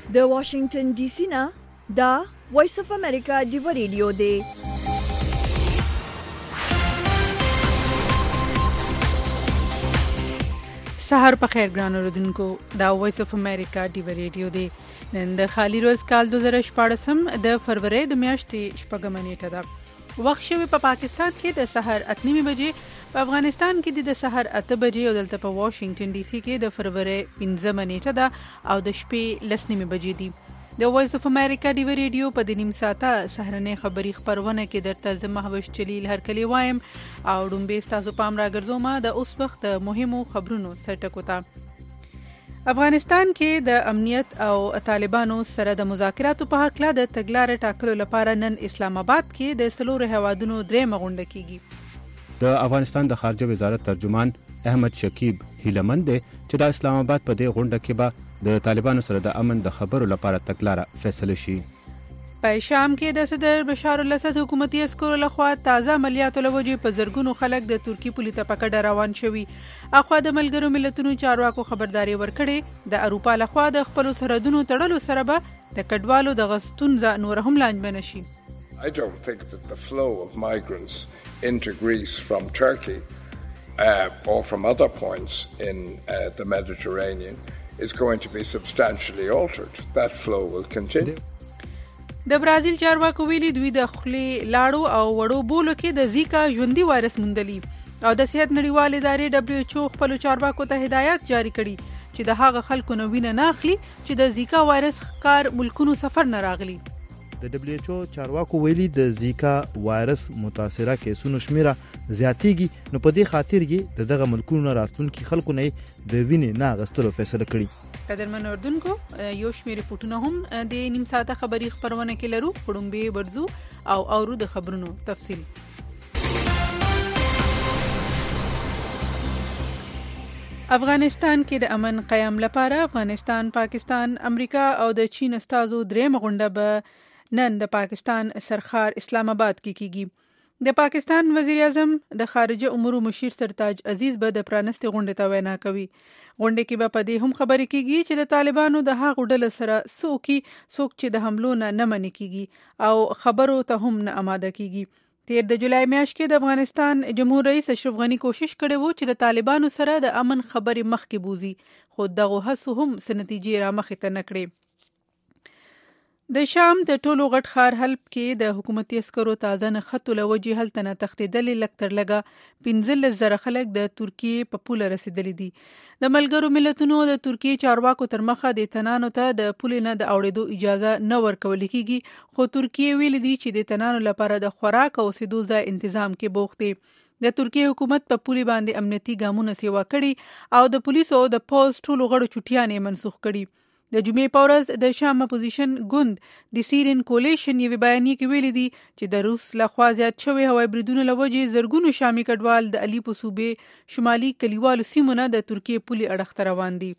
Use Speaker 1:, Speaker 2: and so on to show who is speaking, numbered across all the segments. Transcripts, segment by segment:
Speaker 1: د واشنگټن ډي سي نه دا وایس اف امریکا دی ریډیو دی.
Speaker 2: سحر په خیر ګران اوردونکو، دا وایس اف امریکا دی ریډیو دی. نن د خالی روز کال 2014 د فروری د میاشتې 4 نیټه ده. وخت شوی په پاکستان کې د سحر 8:30 بجې، په افغانستان کې د سحر 8 بجې او دلته په واشنگټن ډي سي کې د فروری 15 نیټه ده او د شپې 10:30 بجې دي. د وایس اف امریکا دی ریډیو په د نیم ساعته سهرنې خبری خبرونه کې درته د محوش چلیل هرکلی وایم او ډومبه تاسو پام راګرځوم د اوس وخت د مهمو خبرونو سرټکو ته. افغانستان کې د امنیت او طالبانو سره د مذاکراتو په حق لا د تګلارې ټاکلو لپاره نن اسلام آباد کې د سلور هوادونو درېمه غونډه کیږي.
Speaker 3: د افغانستان د خارجه وزارت ترجمان احمد شکیب هیلمند دی چې د اسلام آباد په دې غونډه کې به د طالبانو سره د امن د خبرو لپاره تګلاره فیصله شي.
Speaker 2: په شام کې د صدر بشار الاسد حکومتي عسکرو لخوا تازه عملیاتو لوجې په زرګونو خلک د ترکی پولي ته پکړه روان شوي. اخوا د ملګرو ملتونو چارواکو خبرداري ورکړې د اروپا لخوا د خپل سرحدونو تړلو سره به د کډوالو د غستون نور هم لانجمن شي.
Speaker 4: I don't think that the flow of migrants into Greece from Turkey or from other points in the Mediterranean is going to be substantially altered. That flow will continue.
Speaker 2: د برازیل چارواکو ویلي دوی د خولې لاړو او وړو بولو کې د زیکا ژوندي وایرس موندلی او د صحت نړیوال ادارې WHO خپل چارواکو ته هدایت جاری کړي چې د هغه خلکو نو وینه نه اخلي چې د زیکا وایرس ښکار ملکونو سفر نه راغلي.
Speaker 5: د WHO چارواکو ویلي د زیکا وایرس متاثره کیسونو شمیره زیاتېږي، نو په دې خاطر یې دغه ملکونو راتلونکي خلکو نه د وینې نه غستلو فیصله کړې.
Speaker 2: قدرمن اردوونکو، یو شمېر ریپورټونه هم د نیم ساعته خبري خبرونه کې لرو. خړومبې برزو او اورو د خبرونو تفصیل. افغانستان کې د امن قیام لپاره افغانستان، پاکستان، امریکا او د چین استازو درېمه غونډه به نن د پاکستان سرخار اسلام آباد کې کیږي. د پاکستان وزیر اعظم د خارجه امور مشیر سرتاج عزیز به د پرانستې غونډې ته وینا کوي. غونډې کې به په دې هم خبرې کیږي چې د طالبانو د هغو ډلو سره څوک چې د حملو نه منې کیږي او خبرو ته هم نه آماده کیږي. تیر د جولای میاشت کې د افغانستان جمهور رئیس اشرف غنی کوشش کړی وو چې د طالبانو سره د امن خبرې مخکې بوزي، خو دغه هڅو هم څه نتیجې را مخې ته نه کړې. د شام د ټولو غټ ښار حلب کې د حکومتي عسکرو تازه نښتو له وجې هلته نه تښتېدلې لږ تر لږه 15,000 خلک د ترکیې په پوله رسېدلي دي. د ملګرو ملتونو د ترکیې چارواکو تر مخه د تنانو ته د پولې نه د اوړېدو اجازه نه ورکول کېږي، خو ترکیې ویلي دي چې د تنانو لپاره د خوراک او اوسېدو ځای تنظیم کې بوخت دي. د ترکیې حکومت په پولې باندې امنیتي ګامونه سیوا کړي او د پولیسو او د پوز ټولو غړو چټیانې منسوخ کړي. د جمعې په ورځ د شام اپوزیشن ګوند د سیرین کولیشن یوې بیانیې کې ویلي دي چې د روس لخوا زیات شوی هوایي بریدونو له وجې زرګونو شامي کډوال د الیپو صوبې شمالي کلیوالو سیمو نه د ترکیې پولې اړخ ته روان دي.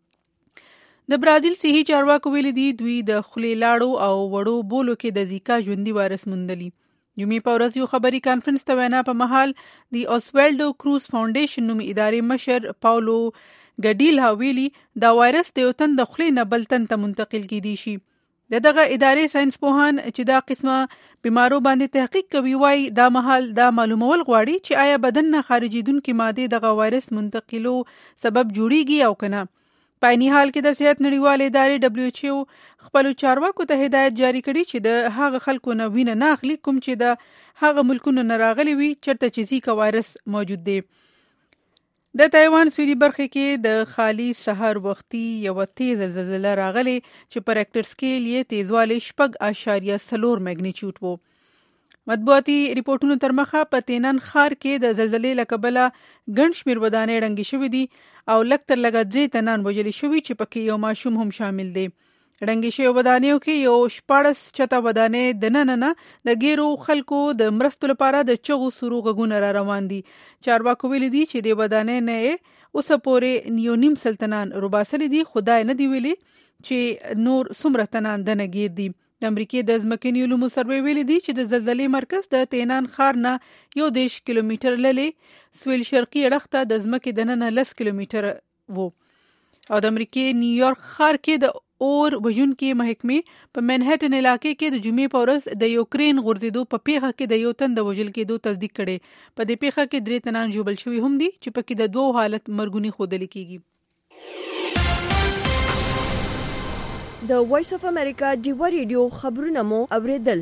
Speaker 2: د برازیل صحي چارواکو ویلي دي دوی د خولې لاړو او وړو بولو کې د زیکا ژوندي وایرس موندلی. جمعې په ورځ یو خبري کانفرنس ته وینا په مهال د اوسوالډو کروز فاونډیشن نومي ادارې مشر پاولو ګډیل ویلي دا وایرس د یو تن د خولې نه بل تن ته منتقل کیدی شي. دغه ادارې ساينس پوهان چې دا قسمه بیمارو باندې تحقیق کوي وایي دا مهال دا معلومول غواړي چې آیا بدن نه خارجیدونکې ماده دغه وایرس منتقلو سبب جوړیږي او کنه. په عیني حال کې د صحت نړیوال ادارې WHO خپل چارواکو ته هدایت جاری کړي چې د هغه خلکو نه وینه نه اخلي کوم چې د هغه ملکونو نه راغلي وي چرته چې زیکا وایرس موجود دی. د تایوان سویلي برخه کې د خالي سحر وختي یو تیز زلزله راغلی چې په ریکټر سکیل یې تیزوالی 6.4 میګنیچیوډ وو. مطبوعاتي ریپورټونو تر مخه په تینان ښار کې د زلزلې له کبله ګڼ شمېر ودانۍ ړنګې شوې دي او لږ تر لږه 3 تنان وژلي شوي چې پکې یو ماشوم هم شامل دی. ړنګې شویو ودانیو کې یو 14 چته ودانۍ دننه د ګیرو خلکو د مرستو لپاره د چغو سرو غږونه را روان دي. چارواکو ویلي دي چې د ودانۍ نه اوسه پورې یو نیم سلطنان روباسلي دي، خدای نه دی ویلي چې نور څومره تنان دنه گیر دي. د امریکې د ځمکني علومو سروې ویلي دي چې د زلزلې مرکز د تینان ښار نه 10 کیلومتر لرې سویل شرقي اړخ ته د ځمکې دننه 10 کیلومتر وو او د امریکې نیویارک ښار کې د اور وژونکې محکمې په منهټن علاقې کې د جمعې په ورځ د یوکرين غورځېدو په پیښه کې د یو تن د وژل کېدو تصدیق کړي. په دې پیښه کې 3 تنان ژوبل شوي هم دي چې پکې د 2 حالت مرګونی ښودل کېږي.
Speaker 1: د وایس اف امریکا ډیوا ریډیو خبرونه مو اوریدل.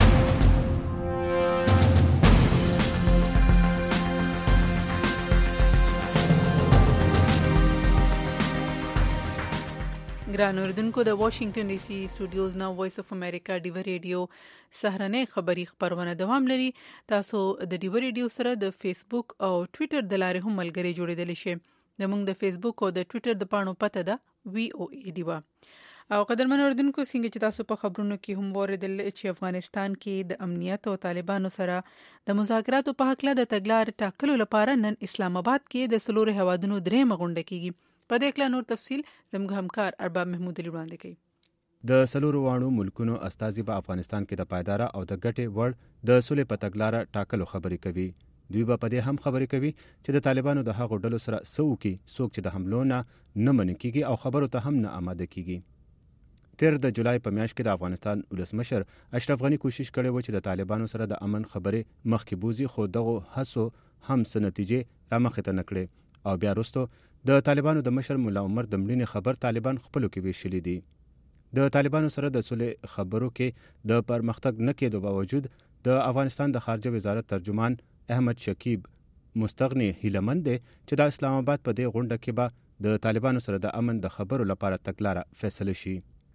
Speaker 1: ګران اوردونکو د واشنگټن ډي سي سټوډیوز نو وایس اف امریکا ډیوا ریډیو سهرنۍ خبری خبرونه دوام لري. تاسو د ډیوا ریډیو سره د فیسبوک او ټوئیټر د لارې هم ملګري جوړیدل شئ. زموږ د فیسبوک او د ټوئیټر د پاڼو پته ده VOA ډیوا. او قدرمن اوردونکو څنګه چې تاسو په خبرونو کې هم وریدل چې افغانستان کې د امنیت او طالبانو سره د مذاکراتو په حق له د تګلار ټاکلو لپاره نن اسلام آباد کې د سلور هوادونو درې مغونډه کیږي. په دې کله نور تفصيل زموږ همکار ارباب محمود علي وړاندې کوي.
Speaker 3: د سلور وانو ملکونو استازي په افغانستان کې د پایدار او د ګټې وړ د سولې په تګلار ټاکلو خبرې کوي. دوی په دې هم خبرې کوي چې د طالبانو د هغو ډلو سره څوک چې د حملو نه منع کیږي او خبرو ته هم نه آماده کیږي. تیر د جولای په میاشت کې د افغانستان ولسمشر اشرف غنی کوشش کړی و چې د طالبانو سره د امن خبرې مخکې بوزي، خو دغه هڅو هم څه نتیجې رامخې ته نه کړې او بیا وروسته د طالبانو د مشر مولا عمر د مړینې خبر طالبان خپلو کې ویشلي دي. د طالبانو سره د سولې خبرو کې د پرمختګ نه کېدو باوجود د افغانستان د خارجه وزارت ترجمان احمد شکیب مستغنی هیلمند دی چې د اسلام آباد په دې غونډه کې به د طالبانو سره د امن د خبرو لپاره تګلاره فیصله شي.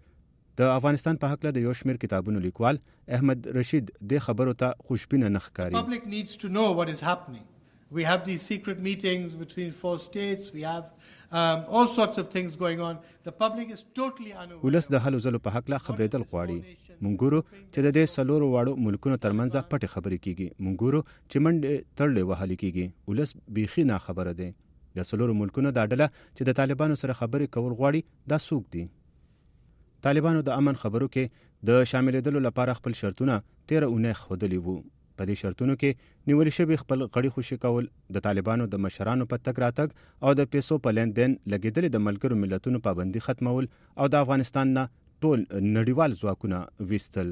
Speaker 3: د افغانستان په حق له د یو شمېر کتابونو لیکوال احمد رشید د خبرو ته خوشبینه نه ښکاري.
Speaker 6: Public needs to know what is happening. We have these secret meetings between 4 states. We have all sorts of things going on. The public is totally unaware.
Speaker 3: ولس د هلو ځلو په حق له خبرېدل غواړي. مونږ ګورو چې د دې سلورو واړو ملکونو ترمنځ پټې خبرې کیږي. مونږ ګورو چې منډې تړلې وهلې کیږي. ولس بیخي نه خبره دی. د سلورو ملکونو د ډله چې د طالبانو سره خبرې کول غواړي دا څوک دي؟ طالبانو د امن خبرو کې د شاملېدلو لپاره خپل شرطونه 13 اونۍ ښودلي وو. په دې شرطونو کې نیول شوی خپل غړي خوشي کول، د طالبانو د مشرانو په تګ راتګ او د پیسو په لین دین لګیدل، د ملګرو ملتونو پابندي ختمول او د افغانستان نه ټول نړیوال ځواکونه ویستل.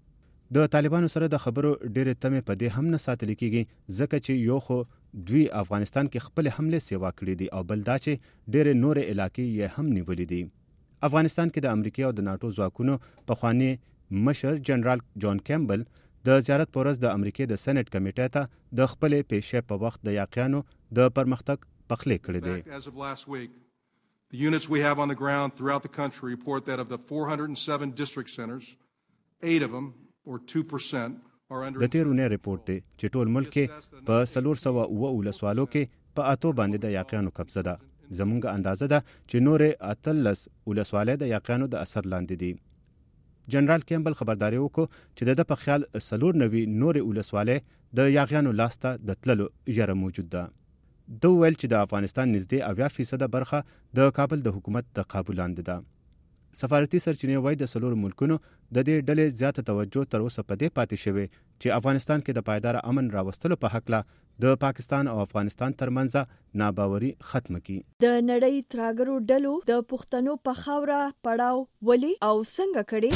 Speaker 3: د طالبانو سره د خبرو ډېرې تمې په دې هم نه ساتل کېږي ځکه چې یو خو دوی افغانستان کې خپل حمله سیوا کړې دي او بل دا چې ډېرې نورې علاقې یې هم نیولې دي. افغانستان کې د امریکا او د ناتو ځواکونو پخوانی مشر جنرال جان کیمبل د زیارت پر ورځ د امریکای د سېنات کمیټې ته د خپل پیښې په وخت د یاقیانو د پرمختګ پخلی کړی دی.
Speaker 7: As of last week, the units we have on the ground throughout the country report that of the 407 district centers, 8 of them or 2% are under.
Speaker 3: د تیرونه ریپورت دی چې ټول ملک کې په 300 ولسوالو کې په اتو باندې د یاقیانو قبضه ده. زمونږ اندازه ده چې نورې 13 ولسوالۍ د یاقیانو د اثر لاندې دي. جنرال کیمبل خبرداري وکړه چې د په خیال 94 نورې ولسوالۍ د یاغیانو لاسته د تللو یره موجود ده. د ویل چې د افغانستان نږدې 80% برخه د کابل د حکومت د قابو لاندې ده. سفارتي سرچینې وایي د سلور ملکونو د دې ډلې زیاته توجه تر اوسه په دې پاتې شوی چې افغانستان کې د پایدار امن راوستلو په حق له د پاکستان او افغانستان ترمنځ ناباوري ختم کړي.
Speaker 1: د نړۍ تراګرو ډلو د پښتنو په خاوره پړاو ولي او څنګه کړي؟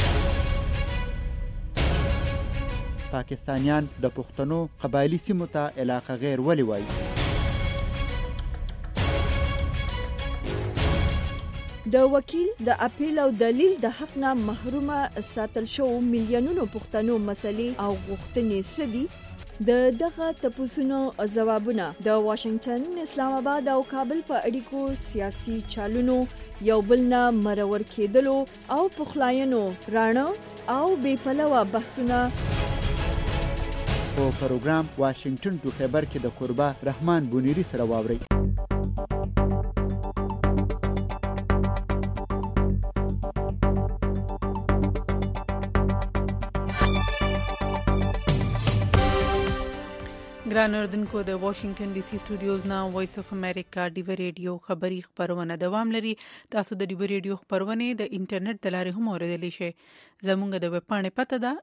Speaker 8: پاکستانیان د پښتنو قبایلی سیمو ته علاقه غیر ولي وایي؟
Speaker 1: د وکیل د اپیل او دلیل د حق نه محرومه ساتل شو میلیونونو پښتنو مسلې او غوښتنې سدي. د دغه تپوسونو ځوابونه د واشنگټن، اسلام آباد او کابل په اړیکو سیاسي چالونو یو بل نه مرور کېدلو او پخلاینو رانه او بې پلوه بحثونه
Speaker 8: په پروګرام واشنگټن ټو خبر کې د قربا رحمان بونیری سره واوري.
Speaker 1: ګران اردوونکو د واشنگټن ډي سي سټوډیوز نا وایس اف امریکا ډیو ریډیو خبری خبرونه دوام لري. تاسو د ډیو ریډیو خبرونه د انټرنیټ د لارې هم اوریدلی شئ. زموږ د ویب پاڼې پته ده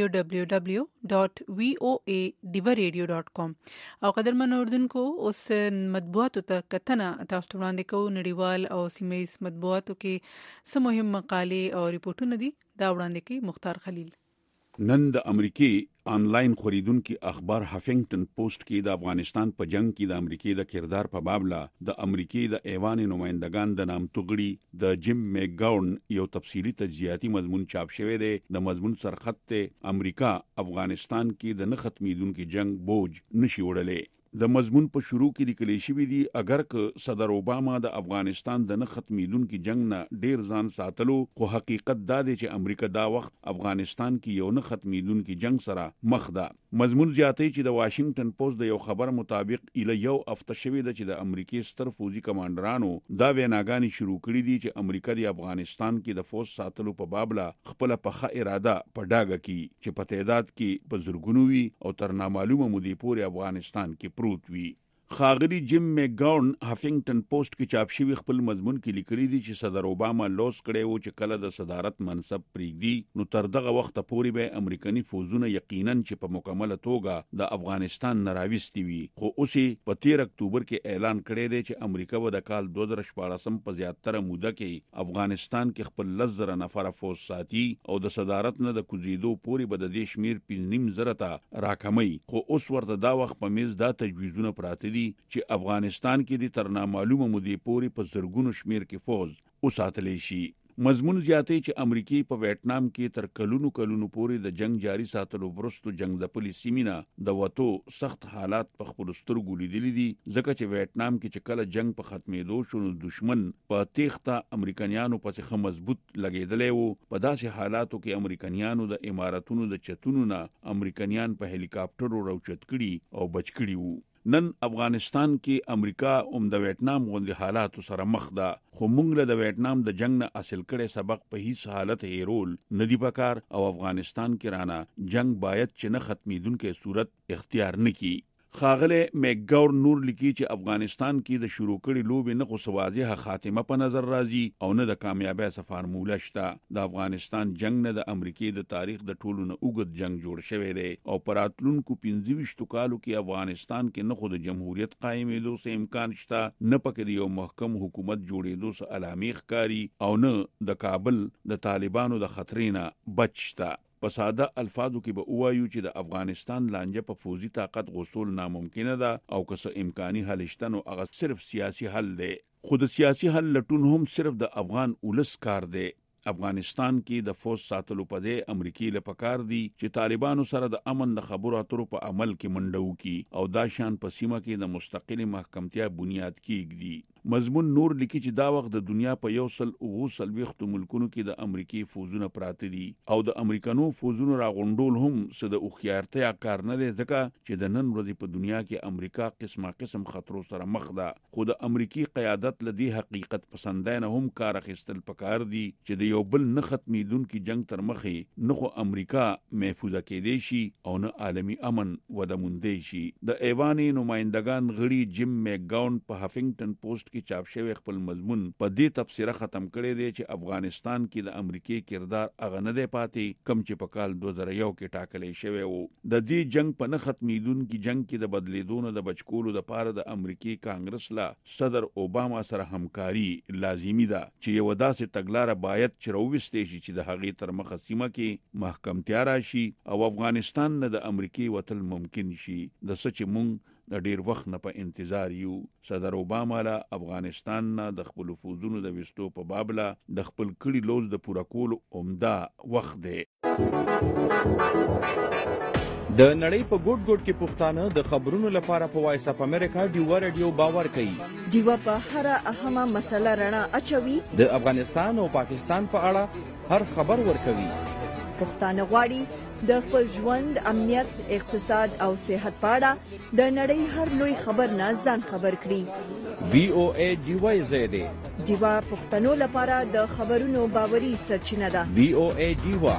Speaker 1: www.voaradio.com او قدرمن اردوونکو اوس مطبوعاتو ته کتنه تاسو وړاندې کوو. نړیوال او سیمه‌ییز مطبوعاتو کې څه مهم مقالې او ریپورتونه دي دا وړاندې کوي مختار خلیل.
Speaker 9: نن د امریکای آنلاین خریدونکو اخبار هافنگټن پوسټ کې د افغانستان په جنگ کې د امریکای د کردار په باب لا د امریکای د ایوان نمائندگان د نام توغړي د جیم میکګاون یو تفصیلی تجزیاتی مضمون چاپ شوی دی. د مضمون سرخط ته امریکا افغانستان کې د نه ختمیدونکو جنگ بوج نشي وړلې. د مضمون په شروع کې لیکل شوی دی اگر که صدر اوباما د افغانستان د نه ختمیدونکو جنگ نه ډیر ځان ساتلو، خو حقیقت دا دی چې امریکا دا وخت افغانستان کې یو نه ختمیدونکو جنگ سره مخ ده. مضمون زیاتې چې د واشنگټن پوسټ د یو خبر مطابق اله یو هفته شوی دی چې د امریکای ستر فوجي کمانډرانو دا ویناګانی شروع کړې دي چې امریکا د افغانستان کې د فوج ساتلو په باب لا خپل پخه اراده په ډاګه کې چې په تعداد کې په زرګونو وي او تر نامعلومه مودې پورې افغانستان کې پروت وي. خاغلی جیم میکګاون هافنگټن پوسټ کې چاپ شوی خپل مضمون کې لیکلي دي چې صدر اوباما لوس کړی و چې کله د صدارت منصب پریږدي نو تر دغه وخت پورې به امریکایي فوجونه یقینا چې په مکمله توګه د افغانستان نراويستي وي. خو اوس په 13 اکتوبر کې اعلان کړی دی چې امریکا به د کال 2014 په زیاتره موده کې افغانستان کې خپل 10,000 نفر فوج ساتي او د صدارت نه د کوزیدو پورې به د دې شمیر 5.5 ته راکمي. خو اوس ورته دا وخت په میز دا تجویزونه پراته چې افغانستان کې د تر نامعلومه مودې پورې په زرګونو شمیر کې فوج وساتلی شي. مضمون زیاتې چې امریکای په ویتنام کې تر کلونو پورې د جنگ جاری ساتلو ورستو جنگ د پولیسي مینا د وټو سخت حالات په خپل سترګو لیدلي دي، ځکه چې ویتنام کې چې کله جنگ په ختمېدو شو نو دشمن په تیښته امریکایانو پسې خه مضبوط لګیدلی وو. په داسې حالاتو کې امریکایانو د اماراتونو د چتونو نه امریکایان په هلیکاپټرو راوچت کړي او بچ کړي وو. نن افغانستان کې امریکا د ویتنام غوندي حالاتو سره مخ ده، خو موږ له د ویتنام د جنگ نه حاصل کړي سبق په هیڅ حالت هیرول ندی پکار او افغانستان کې رانه جنگ باید چې نه ختمیدونکو صورت اختیار نکړي. خاغله میکګاون نور لیکي چې افغانستان کې د شروع کړي لوبې نه خو سوازه خاتمه په نظر راځي او نه د کامیابی څخه فارموله شته. د افغانستان جنگ نه د امریکای د تاریخ د ټولو نه اوږد جنگ جوړ شوی دی او پراتلونکو 25 کالو کې افغانستان کې نه خو د جمهوریت قائمېدو څه امکان شته، نه پکې د یو محکم حکومت جوړېدو څه علامې ښکاري او نه د کابل د طالبانو د خطرینه بچ شته. په ساده الفاظو کې به وایو چې د افغانستان لانجه په فوزي طاقت غوصول ناممکنه ده او که څه امکاني حل شته نو هغه صرف سیاسي حل دی. خو د سیاسي حل لټون هم صرف د افغان ولس کار دی. افغانستان کې د فوج ساتلو په دې امریکای له پکار دي چې طالبانو سره د امن د خبرو اترو په عمل کې منډو کی او دا شان په سیمه کې د مستقل محکمتیا بنیاد کېږي. مضمون نور لیکي چې دا وخت د دنیا په 120 ملکونو کې د امریکای فوجونه پراته دي او د امریکانو فوجونو راغونډول هم څه د اوخیارتیا کار نه دی، ځکه چې د نن ورځې په دنیا کې امریکا قسم خطرو سره مخ ده. خو د امریکای قیادت لدی حقیقت پسندانه هم کار اخیستل پکار دي چې د یو بل نه ختمیدونکو جنگ تر مخې نه خو امریکا محفوظه کېدی شي او نه عالمی امن وده موندې شي. د ایوان نمائندگان غړي جیم میکګاون په هافنگټن پوسټ کې چاپ شوی خپل مضمون په دې تفسیره ختم کړی دی چې افغانستان کې د امریکای کردار اغه نه دی پاتې کم چې په کال 2001 کې ټاکلې شوی وو. د دې جنگ په نه ختمیدونکو جنگ کې د بدلیدونو د بچکولو د پاره د امریکای کانګرس لا صدر اوباما سره همکاري لازمی ده چې یو داسې تګلارې باید چې راوستې شي چې د هغې تر مخه سیمه کې محکمتیا راشي او افغانستان نه د امریکای وتل ممکن شي. د سچ مونږ د ډیر وخت نه په انتظار یو. صدر اوباما لا افغانستان نه د خپل فوجونو د وستو په باب لا د خپل کړي لوز د پوره کول عمده وخت دی.
Speaker 10: د نړۍ په ګوټ ګوټ کې پښتانه د خبرونو لپاره په وایس اف امریکا ډیو ریډیو باور کوي.
Speaker 11: ډیو په هر اهمه مسله رڼا اچوي.
Speaker 10: د افغانستان او پاکستان په اړه هر خبر ورکوي.
Speaker 11: پښتانه غواړي د خپل ژوند، امنیت، اقتصاد او صحت په اړه د نړۍ هر لوی خبر نه ځان خبر کړي.
Speaker 10: VOA ډیوای زیاده
Speaker 11: ډیوا پښتنو لپاره د خبرونو باوري سرچینه ده.
Speaker 10: VOA ډیوا.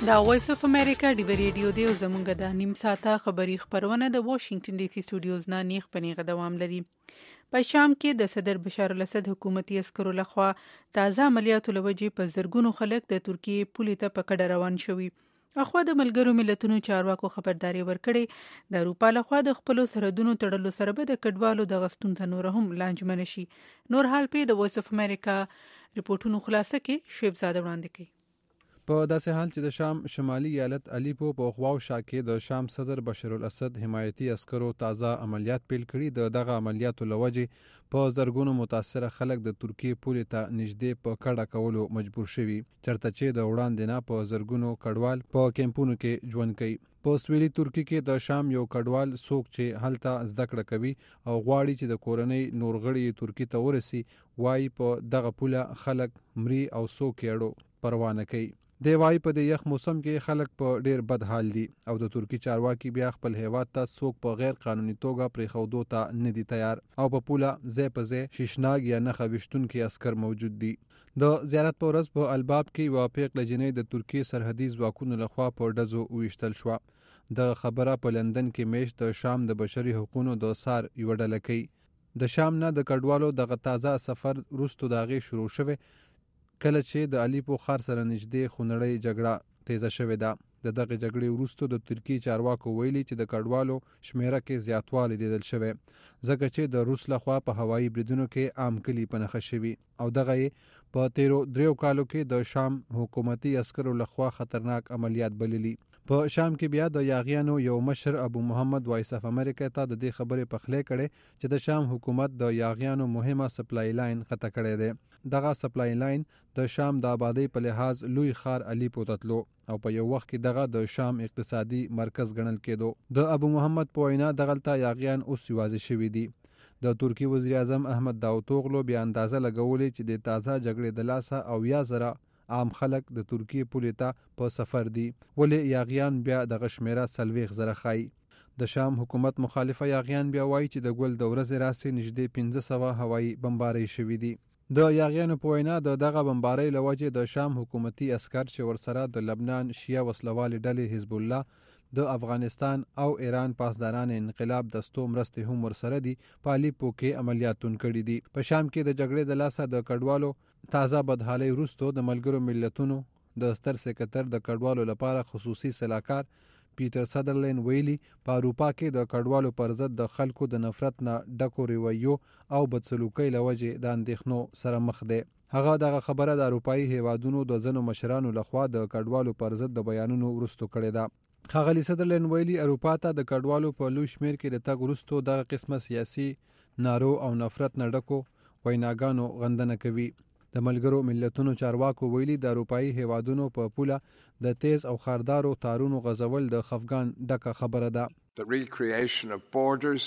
Speaker 1: دا وایس اف امریکا دی ریډیو دی زمونږ د نیم ساعته خبری خبرونه د واشنگټن ډي سي سټوډیوز نه نیغ پنیغه دوام لري. په شام کې د صدر بشار الاسد حکومتي عسکرو لخوا تازه عملیاتو لوجې په زرګونو خلک د ترکیه پولې ته په کډه روان شوي. اخوا د ملګرو ملتونو چارواکو خبرداري ورکړې د اروپا لخوا د خپل سرحدونو تړلو سره به د کډوالو د غستون ته نور هم لانجمن شي. نور حال په د وایس اف امریکا ریپورتونو خلاصه کې شعیب زاده وړاندې کوي.
Speaker 12: په داسې حال چې د شام شمالي ایالت الیپو په خواو شاکې د شام صدر بشار الاسد حمایتي عسکرو تازه عملیات پیل کړي. دغه عملیاتو لوجې په زرګونو متاثره خلک د ترکیه پولې ته نږدې په کډه کولو مجبور شوي، چرته چې د وړاندې نه په زرګونو کډوال په کیمپونو کې ژوند کوي. په سویلي ترکیه کې د شام یو کډوال څوک چې هلته زده کړه کوي او غواړي چې د کورنۍ نور غړي ترکیه ته ورسي، وايي په دغه پوله خلک مري او څوک یې پروا نه کوي. دی وايي په دې یخ موسم کې خلک په ډیر بد حال دي او د ترکی چارواکي بیا خپل هیواد ته څوک په غیر قانوني توګه پریښودو ته نه دي تیار او په پوله ځای په ځای شیشناګ یا نښه ویشتونکي عسکر موجود دي. د زیارت په ورځ په الباب کې یوه پیغله جنۍ د ترکیې سرحدي ځواکونو لخوا په ډزو وویشتل شوه. د خبره په لندن کې میاشت د شام د بشري حقوقو د سار یوه ډله کوي. د شام نه د کډوالو دغه تازه سفر وروسته د هغې شروع شوی کله چې د الیپو ښار سره نږدې خونړۍ جګړه تیزه شوې ده. د دغه جګړې وروسته د ترکیې چارواکو ویلي چې د کډوالو شمیره کې زیاتوالی لیدل شوی ځکه چې د روس لخوا په هوایي بریدونو کې عام کلي په نښه شوي او دغه یې په تیرو 3 کالو کې د شام حکومتي عسکرو لخوا خطرناک عملیات بللي. په شام کې بیا د یاغیانو یو مشر ابو محمد وایس اف امریکا ته د دې خبرې پخلی کړي چې د شام حکومت د یاغیانو مهمه سپلای لاین قطع کړی دی. دغه سپلای لاین د شام د آبادی په لحاظ لوی ښار الیپو ته تلو او په یو وخت کې دغه د شام اقتصادي مرکز ګڼل کېدو. د ابو محمد په وینا دغلته یاغیان اوس یوازې شوي دي. د ترکی وزیر اعظم احمد داوتوغلو بیا اندازه لګولې چې د تازه جګړې د لاسه او یا زره عام خلک د ترکیې پولې ته په سفر دي، ولې یاغیان بیا دغه شمیره 40 زره ښایي. د شام حکومت مخالفه یاغیان بیا وایي چې د ګل د ورځې راسې نږدې 1500 هوایي بمبارۍ شوي دي. د یاغیانو په وینا دغه بمبارۍ له وجې د شام حکومتي عسکر چې ورسره د لبنان شیعه وسلوالې ډلې حزب الله د افغانستان او ایران پاسداران انقلاب دستو مرستې هم ورسره دي په الیپو کې عملیاتون کړي دي. په شام کې د جګړې د لاسه د کډوالو تازه بدحالۍ وروسته د ملګرو ملتونو د ستر سکرټر د کډوالو لپاره خصوصي سلاکار پیټر سدرلین ویلي په اروپا کې د کډوالو پر ضد د خلکو د نفرت نه ډکو رویو او بدسلوکۍ له وجې د اندېښنو سره مخ دی. هغه دغه خبره د اروپایي هیوادونو د ځینو مشرانو لخوا د کډوالو پر ضد د بیانونو وروسته کړې ده. ښاغلي سدرلین ویلي اروپا ته د کډوالو په لوی شمیر کې د تګ وروسته دغه قسمه سیاسي نارو او نفرت نه ډکو ویناګانو غندنه کوي. د ملګرو ملتونو چارواکو ویلي د اروپایي هیوادونو په پوله د تیز او خاردارو تارونو غځول د خفګان ډکه خبره ده.
Speaker 4: The recreation of borders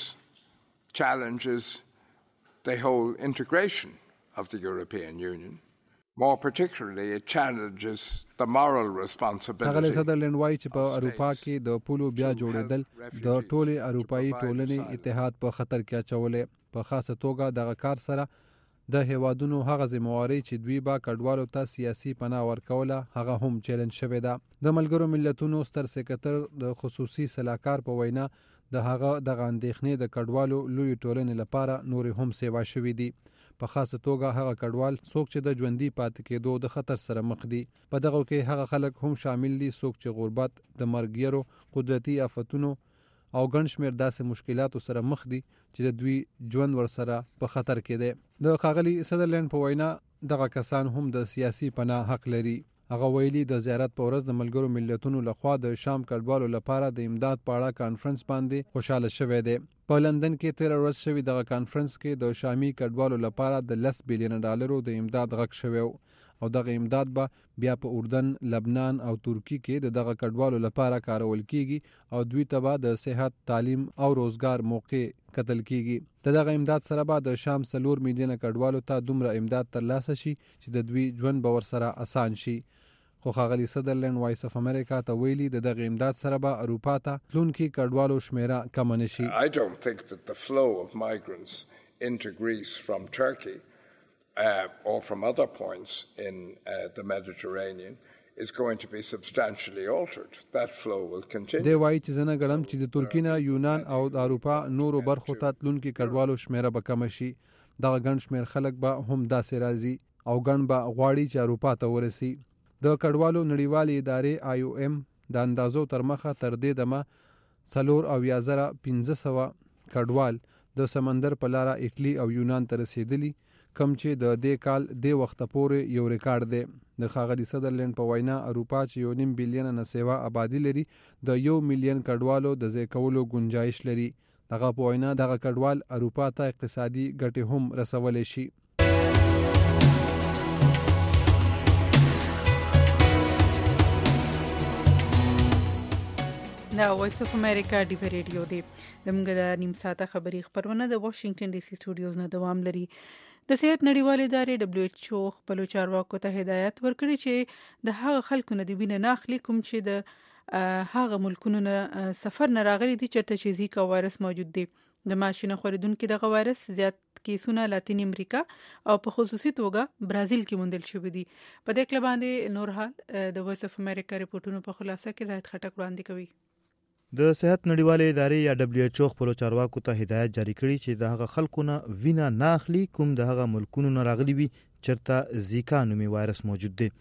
Speaker 4: challenges the whole integration of the European Union. More particularly, it challenges the moral responsibility.
Speaker 12: هغه سدرلین وایي چې په اروپا کې د پولو بیا جوړېدل د ټولې اروپایي ټولنې اتحاد په خطر کې اچولې. په خاصه توګه دغه کار سره د هیوادونو هغه ذمہواری چې دوی با کډوالو ته سیاسي پناه ورکوله هغه هم چیلنج شوی ده. د ملګرو ملتونو ستر سکرټر د خصوصي سلاکار په وینا د هغه دغه اندېښنې د کډوالو لوی ټولنې لپاره نور هم سیوا شوي دي. په خاصه توګه هغه کډوال څوک چې د ژوندۍ پاتې کېدو د خطر سره مخ دي. په دغه کې هغه خلک هم شامل دي څوک چې غربت، د مرګیرو، قدرتي آفتونو او ګڼ شمېر داسې مشکلاتو سره مخ دي چې د دوی ژوند ورسره په خطر کې دی. د ښاغلي سدرلین په وینا دغه کسان هم د سیاسي پناه حق لري. هغه ویلي د زیارت په ورځ د ملګرو ملتونو لخوا د شام کډوالو لپاره د امداد په اړه کانفرنس باندې خوشاله شوی دی. په لندن کې 13 ورځ شوی دغه کانفرنس کې د شامي کډوالو لپاره د $10 بلین د امداد غږ شوی او دغه امداد به بیا په اردن، لبنان او ترکی کې دغه کډوالو لپاره کارول کیږي او دوی ته به د صحت، تعلیم او روزګار موقع کتل کیږي. دغه امداد سره به د شام 4 میلیونه کډوالو ته دومره امداد ترلاسه شي چې د دوی ژوند به ورسره اسان شي. خو ښاغلي سدرلین وایس اف امریکا ته ویلي دغه امداد سره به اروپا ته تلونکي کډوالو شمیره کم نه شي.
Speaker 4: I don't think that the flow of migrants into Greece from Turkey or from other points in the Mediterranean is going to be substantially altered. That flow will continue.
Speaker 12: دی وایي چې زنه ګړم چې د ترکیه نه یونان او د اروپا نورو برخو ته تلونکي کډوالو شمیره به کم شي. دغه ګڼ شمیر خلک به هم داسې راځي او ګڼ به غواړي چې اروپا ته ورسي. د کډوالو نړیوالې ادارې IOM د اندازو تر مخه تر دې دمه 4,500 کډوال د سمندر په لاره ایټلی او یونان ته رسیدلی، کم چې د دې کال د وخت پورې یو ریکارډ دی. د ښاغلي سدرلینډ په وینا اروپا چې 1.5 بلین نه سیوا آبادی لري د 1 ملیون کډوالو د ځای کولو گنجائش لري. دغه په وینا دغه کډوال اروپا ته اقتصادي ګټې هم رسولی شي.
Speaker 2: دا وایس اف امریکا ډیو ریډیو دی. زموږ د نیم ساعته خبري خبرونه د واشنگټن ډي سي سټوډیوز نه دوام لري. د صحت نړیوالې ادارې WHO خپل چارواکو ته هدایت ورکړي چې د هغه خلکو نه دی وینه نه اخلي کوم چې د هغه ملکونو نه سفر نه راغلي دي چې زیکا وایرس موجود دی. د ماشینه خوریدونکو دغه وایرس زیات کیسونه لاتین امریکا او په خصوصي توګه برازیل کې موندل شوی دي. په دې کله باندې نور حال د وایس اف امریکا ریپورتونو په خلاصه کې زاهد خټک وړاندې کوي.
Speaker 5: د صحت نړیوالې ادارې یا WHO خپل چارواکو ته هدایت جاری کړي چې د هغه خلکو نه وینه نه اخلي کوم د هغه ملکونو نه راغلي وي چرته زیکا نومي وایرس موجود دی.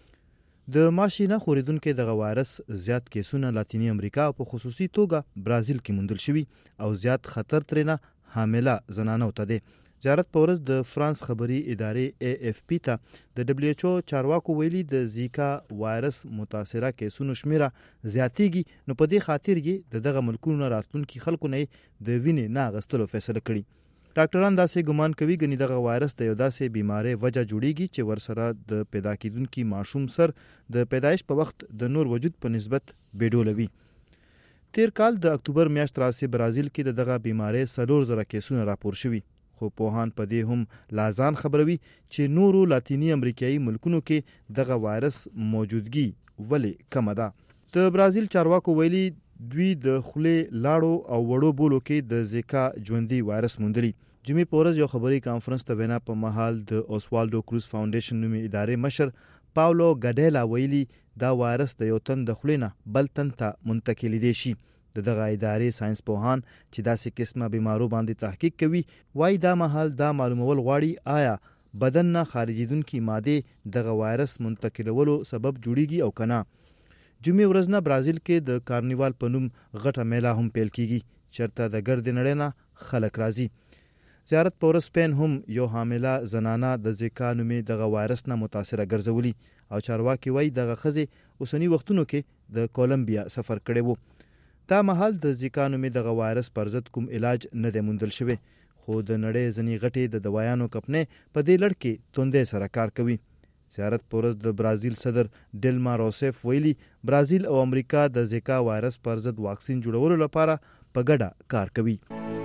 Speaker 5: د ماشینه خوریدونکو دغه وایرس زیات کیسونه لاتینی امریکا او په خصوصي توګه برازیل کې موندل شوی او زیات خطر ترنه حامله زنانه وته دي. زیارت په ورځ د فرانس خبري ادارې AFP ته د WHO چارواکو ویلي د زیکا وایرس متاثره کیسونو شمیره زیاتېږي، نو په دې خاطر یې دغه ملکونو نه راتلونکي خلکو نه د وینې نه اخیستلو فیصله کړې. ډاکټران داسې ګمان کوي ګنې دغه وایرس د یو داسې بیماری وجه جوړیږي چې ورسره د پیدا کیدونکي ماشوم سر د پیدایش په وخت د نور وجود په نسبت بیډولوي. تیر کال د اکتوبر میاشت راځي برازیل کې دغه بیماری 4,000 کیسونه راپور شوي، خو پوهان په دې هم لازان خبروي چې نورو لاتینی امریکایي ملکونو کې دغه وایرس موجودګي ولې کم ده. د برازیل چارواکو ویلي دوی د خولې لاړو او وړو بولو کې د زیکا ژوندي وایرس موندلی. جمعې په ورځ یو خبري کانفرنس ته وینا په مهال د اوسوالډو کروز فاونډیشن نومي ادارې مشر پاولو ګډیلا ویلي دا وایرس د یو تن د خولې نه بل تن ته منتقل دی شي. دغه ادارې ساينس پوهان چې داسې قسمه بیمارو باندې تحقیق کوي وایي دا مهال دا معلومول غواړي آیا بدن نه خارجیدونکي ماده دغه وایرس منتقلولو سبب جوړیږي او کنه. جمعې ورځ نه برازیل کې د کارنیوال په نوم غټه میله هم پیل کیږي چرته د ګرد نړۍ نه خلک راځي. زیارت په ورځ سپین هم یو حامله زنانه د زیکا نومي دغه وایرس نه متاثره ګرځولي او چارواکي وایي دغه ښځې اوسنی وختونو کې د کولمبیا سفر کړی وو. دا مهال د زیکا نومي دغه وایرس پر ضد کوم علاج نه دی موندل شوی، خو د نړۍ ځینې غټې د دوایانو کمپنۍ په دې لړ کې توندې سره کار کوي. زیارت په ورځ د برازیل صدر ډیلما روسیف ویلي برازیل او امریکا د زیکا وایرس پر ضد واکسین جوړولو لپاره په ګډه کار کوي.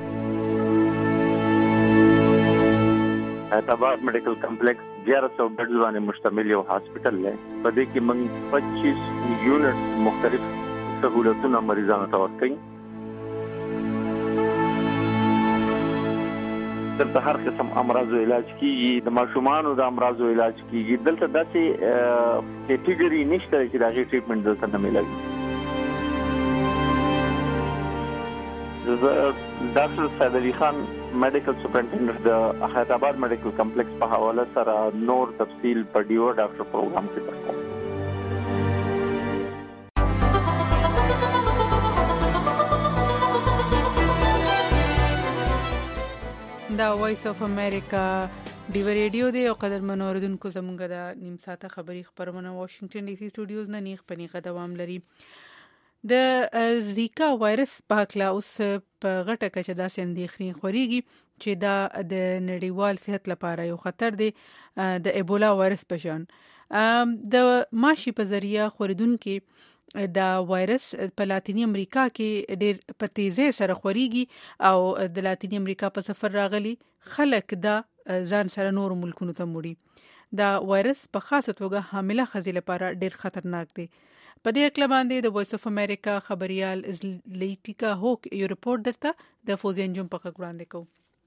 Speaker 13: اعتبار میډیکل کمپلیکس 1100 بیډز باندې مشتمل یو هاسپټل دی. په دې کې موږ 25 یونټ مختلف سہولتونه مریضانو ته ورکوي. دلته هر قسم امراضو علاج کیږي، د ماشومانو د امراضو علاج کیږي. دلته داسې کیټګوري نشته چې دغه ټریټمنټ دلته نه ملایي. ډاکټر سید علي خان میډیکل سپرنټنډنټ د احمدآباد میډیکل کمپلیکس په حواله سره نور تفصیل په ډیو ډاکټر پروګرام کې درکوم.
Speaker 2: دا وایس اف امریکا ډیو ریډیو دی او قدر منوردونکو زمونږ د نیم ساعته خبري خبرونه واشنگټن ډي سي سټوډیوز نه نیغ پنیغه دوام لري. د زیکا وایرس په اړه اوس په غټه کچه داسې اندېښنې خوريږي چې دا د نړیوال صحت لپاره یو خطر دی د ایبولا وایرس په شان. د ماشي په ذریعہ خوریدونکو دا وایرس په لاتینی امریکا کې ډېر په تیزی سره خوريږي او د لاتینی امریکا په سفر راغلي خلک دا ځان سره نور ملکونو ته موړي. دا وایرس په خاصه توګه حامله ښځې لپاره ډېر خطرناک دی. په دې اړه باندې د وایس اف امریکا خبريال لیټیکا هوک یو ریپورت درته د فوزین جون په وړاندې کوم.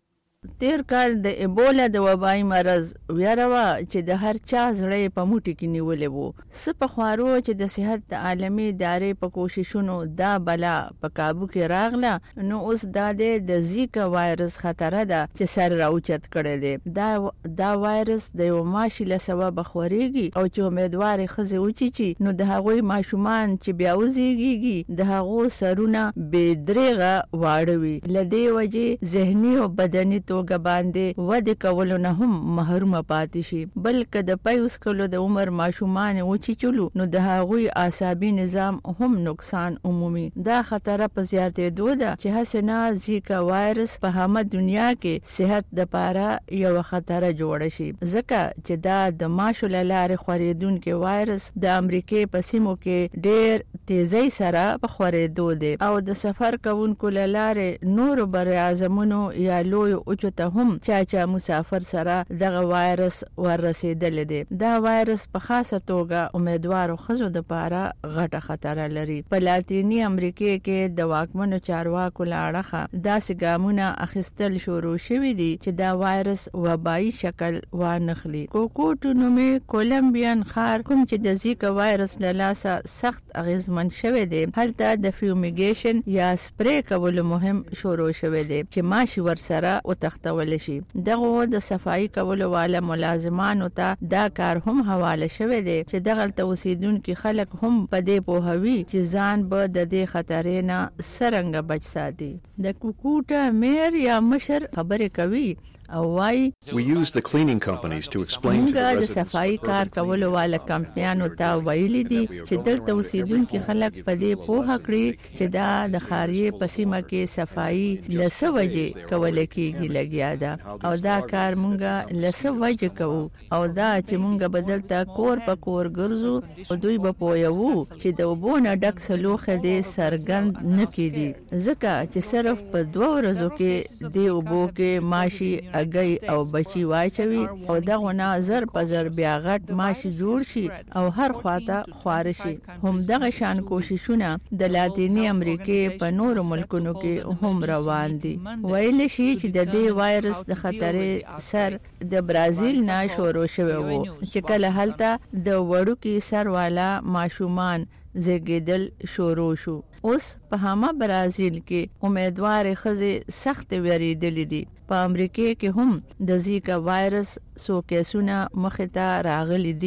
Speaker 14: تیر کال د ایبولا د وبای مرض ویروا چې د هر چا زړه په موټي کې نیولې وو سپ خوارو چې د صحت عالمي ادارې په کوششونو دا بلا په قابو کې راغله نو اوس د زیکا وایرس خطر ده چې سر راوچت کړي دي دا وایرس د یو ماشي له سبب خوريږي او چې امیدوار خزه وچی چې نو د هغوی ماشومان چې بیا وزيږي د هغو سرونه به درېغه واړوي لدی وجه ذهني او بدني توګه باندې ود کولو نه هم محروم پاتې شي بلکې د پایوس کولو د عمر ماشومان وچی چلو نو د هغوی اعصابي نظام هم نقصان عمومي دا خطر په زیاتې دوده چې حسنا زیکا وایرس په همه دنیا کې صحت د پاره یو خطر جوړ شي ځکه چې دا د ماشو لاره خوريدونکو وایرس د امریکای په سیمو کې ډېر تیزی سره په خورېدو دي او د سفر کوونکو لاره نور بر اعظمونو یا لوی اوچته هم چا مسافر سره دغه وایرس ورسېدل دي دا وایرس په خاصه توګه امیدوارو خزو د پاره غټه خطر لري په لاتینی امریکا کې د واکمنو چارواکو لاړه داسې ګامونه اخیستل شروع شوي دي چې دا وایرس وبایي شکل وانخلي کوکوټو نومې کولمبیان خار کوم چې د زیکا وایرس له لاسه سخت اغیزمن شوی دی هلته د فیومیګیشن یا سپری کول مهم شروع شوی دی چې ماشي ورسره او تختول شي دغه د صفائی کولو والا ملازمانو ته دا کار هم حواله شوی دی چې دغه توسیدونکو خلک هم په دې پوهوي چې ځان به د دې خطرې نه څنګه بچ ساتي د کوکوټا میر یا مشر خبرې کوي او وای
Speaker 15: We use the cleaning companies to explain to the residents.
Speaker 14: صفائی کار کولو والا کمپنیانو ته ویلي دي چې دلته اوسیدونکو خلک په دې پوهه کړی چې دا د خاریه پسیمه کې صفائی لسه وجه کول کېږي لګیا ده او دا کار مونږه لسه وجه کوو او دا چې مونږه بدلته کور په کور ګرځو او دوی به پویو چې د وبونه ډک سلوخه دې سرګند نه کیدي ځکه چې صرف په 2 ورځو کې دې وبو کې ماشي اگئی او بچی واچوي او دغه نظر پزر بیا غټ ماشي جوړ شي او هر خواته خوارشي هم دغه شان کوششونه د لاتینی امریکا په نور ملکونو کې هم روان دي ویل شي چې د دې وایرس د خطرې سر د برازیل نه شروع شوی وو چې کله هلته د وړوکی سر والا ماشومان زګیدل شروع شو اوس په همه برازیل کې امیدوار خزه سخت وریدلې دي په امریکا کې هم د زیکا وایرس سو کیسونه مخته راغلي دي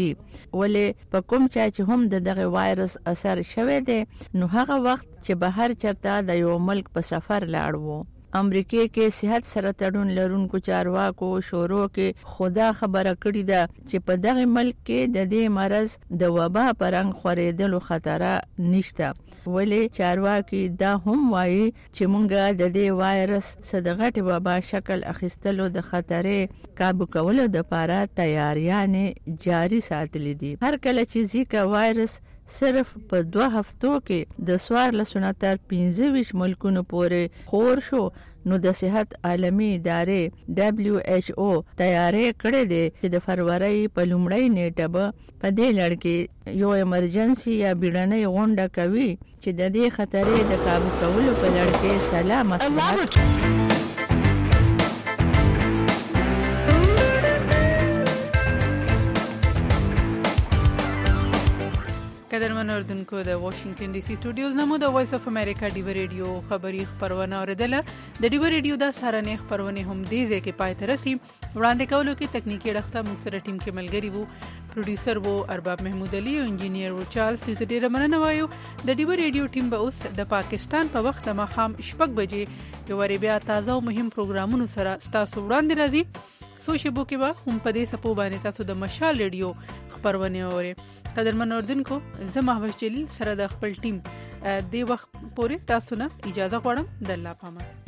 Speaker 14: ولې په کوم چې هم دغه وایرس اثر شوه دي نو هغه وخت چې بهر چرته د یو ملک په سفر لاړ وو امریکا کې صحت سره تړون لرونکو چارواکو شورو کې خدا خبره کړې ده چې په دغه ملک کې د دې مرض د وبا پرنګ خورېدلو خطر نشته ولې چارواکي دا هم وایي چې مونږه د دې وایرس صدغټ وبا شکل اخیستلو د خطرې قابو کولو د لپاره تیاریانه جاری ساتلې دي هر کله چې زیکا وایرس صرف په 2 هفتو کې د سوار لسونه تر 15 ملکونو پورې خور شو نو د صحت عالمي ادارې WHO تیارې کړې دي چې د فروری په لومړۍ نیټه په دې لړ کې یو ایمرجنسي یا بیړنۍ غونډه کوي چې د دې خطرې د قابو کولو په لړ کې سلامت
Speaker 2: قدرمن اردوونکو د واشنگټن ډي سي سټوډیوز نمو د وایس اف امریکا ډیو ریډیو خبری خبرونه اوریدله د ډیو ریډیو د سارنه خبرونه هم دي ځکه پای تر رسي وړاندې کولو کې تکنیکی رخته موږ سره ټیم کې ملګری وو پروډوسر وو ارباب محمود علي او انجینیر وو چارلز ته ډیره مننه وایو د ډیو ریډیو ټیم به اوس د پاکستان په وخت مخام شپږ بجې یو ری بیا تازه او مهم پروګرامونو سره تاسو وړاندې راځي سوشبو کې به هم په دې سپو باندې تاسو د مشال ریډیو خبرونه اورئ قدرمن اردوونکو زه محوش جلیل سره د خپل ټیم د وخت پورې تاسو نه اجازه غواړم د الله پامان